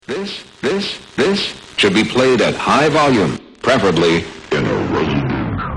This should be played at high volume, preferably in a resonance.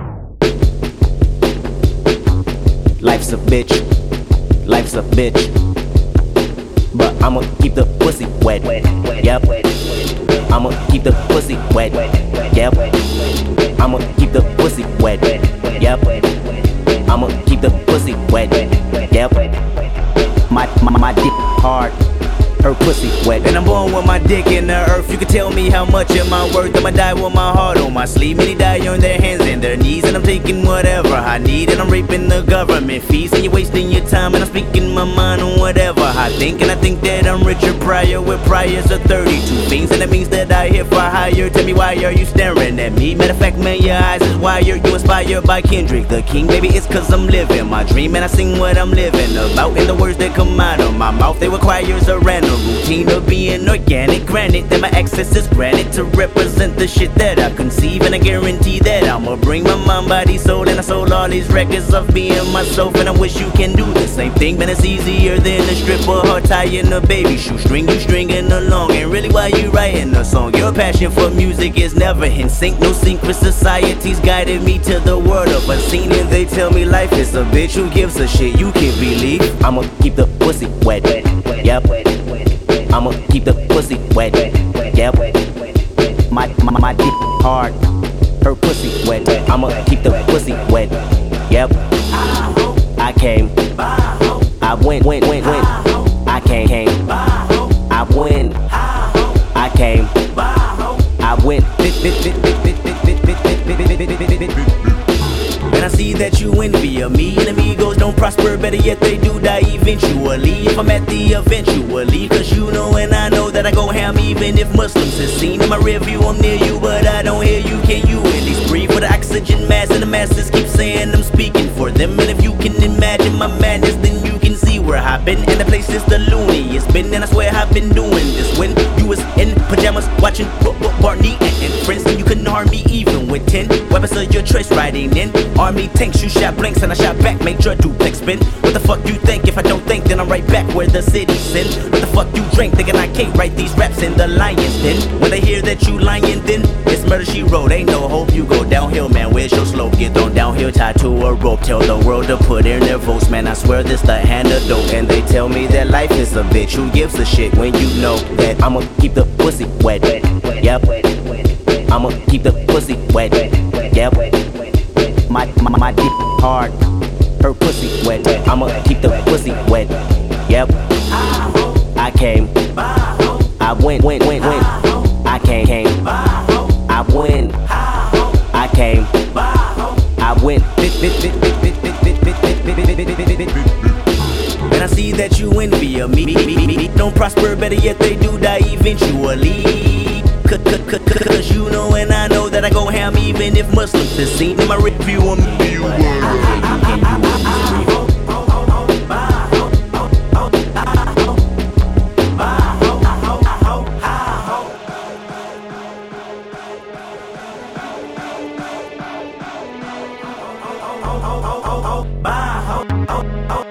Life's a bitch, but I'ma keep the pussy wet, yep. I'ma keep the pussy wet, yep. I'ma keep the pussy wet, yep. I'ma keep the pussy wet, yep. My dick hard, her pussy wet. And I'm born with my dick in the earth. You can tell me how much am I worth. I'ma die with my heart on my sleeve. Many die on their hands and their knees, and I'm taking whatever I need, and I'm raping the government fees. And you're wasting your time, and I'm speaking my mind on whatever I think. And I think that I'm Richard Pryor with priors of 32 fiends, and that means that I hit for higher. Tell me, why are you staring at me? Matter of fact, man, your eyes is wired. You inspired by Kendrick the King. Maybe it's cause I'm living my dream, and I sing what I'm living about. And the words that come out of my mouth, they requires a random routine of being organic. Granted that my access is granted to represent the shit that I conceive, and I guarantee that I'ma bring my mind, body, soul, and I sold all these records of being myself. And I wish you can do the same thing, but it's easier than a stripper or tying a baby shoestring. You stringing along, and really why you writing a song? Your passion for music is never in sync. No secret societies guided me to the world of unseen, and they tell me life is a bitch. Who gives a shit? You can believe I'ma keep the pussy wet, yep. I'ma keep the pussy wet, yep. My dick hard, her pussy wet. I'ma keep the pussy wet, yep. I came, I went, I came, I went, I came, I went. And I see that you envy of me, and amigos don't prosper, better yet they do die eventually. If I'm at the eventually, cause you know and I know that I go ham even if Muslims is seen. In my rear view I'm near you, but I don't hear you. Can you at least breathe with the oxygen mask? And the masses keep saying I'm speaking for them. And if you can imagine my madness, then you can see where I've been. And the place is the looniest been, and I swear I've been doing this when you was in pajamas watching Barney and friends. And you couldn't harm me even with 10 weapons of your choice riding in army tanks. You shot blanks and I shot back, made your duplex spin. What the fuck you think? If I don't think, then I'm right back where the city's sin. What the fuck you drink, thinking I can't write these raps in the lion's den? When they hear that you lying, then it's murder she wrote. Ain't no hope, you go downhill, man. Where's your slope? Get thrown downhill, tied to a rope. Tell the world to put in their votes, man. I swear this the hand of dope. And they tell me that life is a bitch. Who gives a shit when you know that I'ma keep the pussy wet, yep. I'ma keep the pussy wet, yep. My dick hard, her pussy wet. I'ma keep the pussy wet, yep. I came, I went, I came, I went, I came, I went. And I see that you envy of me. Don't prosper, better yet they do die eventually. Cause you know and I know that I go ham even if Muslims is seen. In my review on me, you were